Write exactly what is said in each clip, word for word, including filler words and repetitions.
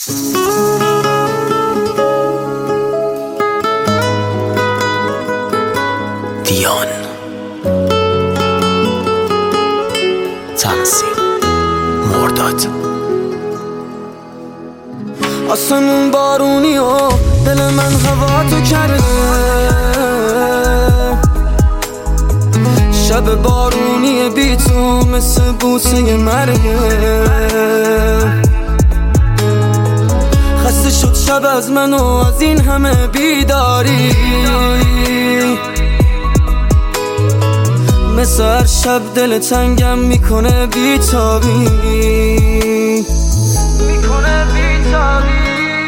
دیان تنظیم مرداد. آسمون بارونی و دل من هوا تو کرده، شب بارونی بی تو مثل بوسه مرگه. خسته شد شب از من و از این همه بیداری، مثل هر شب دل تنگم میکنه بیتابی، میکنه بیتابی.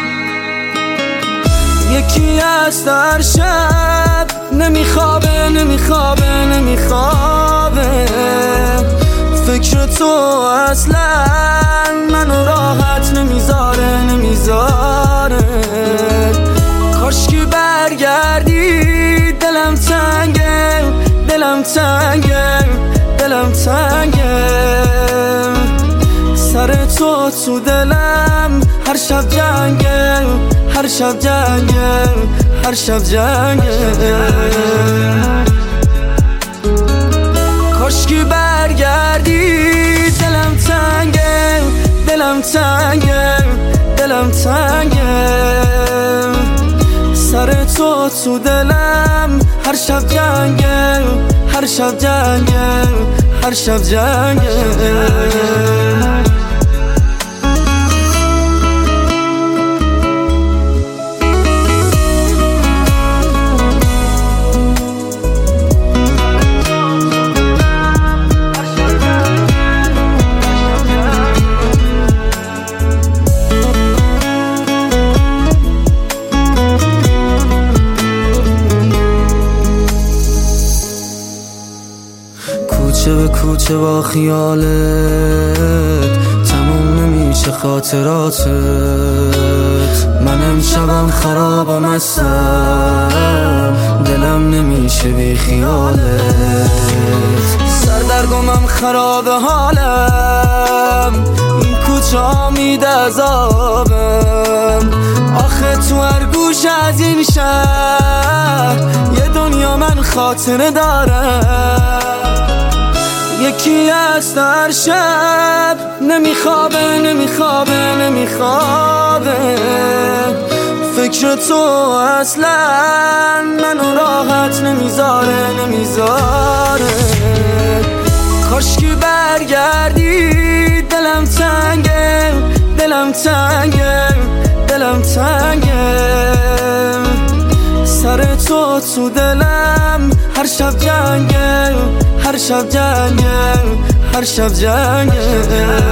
یکی از هر شب نمیخوابه نمیخوابه نمیخوابه، فکر تو اصلا منو راحت نمیذاره نمیذاره. کاشکی برگردی، دلم تنگه دلم تنگه دلم تنگه. سر تو تو دلم هر شب جنگه، هر شب جنگه هر شب جنگه. کاشکی برگردی، دلم تنگه دلم تنگه دلم تنگه. سر تو تو دلم هر شب جنگه، هر شب جنگه هر شب جنگه. کوچه به کوچه با خیالت تموم نمیشه خاطراتت. من امشبم خرابم هستم، دلم نمیشه بی خیالت. سردرگمم خراب حالم، این کوچه ها میده عذابم. آخه تو هر گوش از این شهر یه دنیا من خاطره دارم. یکی از هر شب نمیخوابه نمیخوابه نمیخوابه، فکر تو اصلا منو راحت نمیذاره نمیذاره. کاشکی برگردی، دلم تنگه دلم تنگه دلم تنگه. سر تو تو دلم هر شب جنگه، هر شب جنگه هر شب جنگه.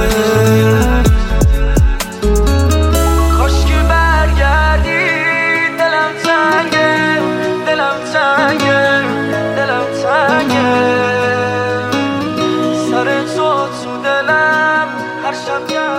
کاشکی برگردی، دلم تنگه دلم تنگه دلم تنگه. سر تو تو دلم هر شب جنگه.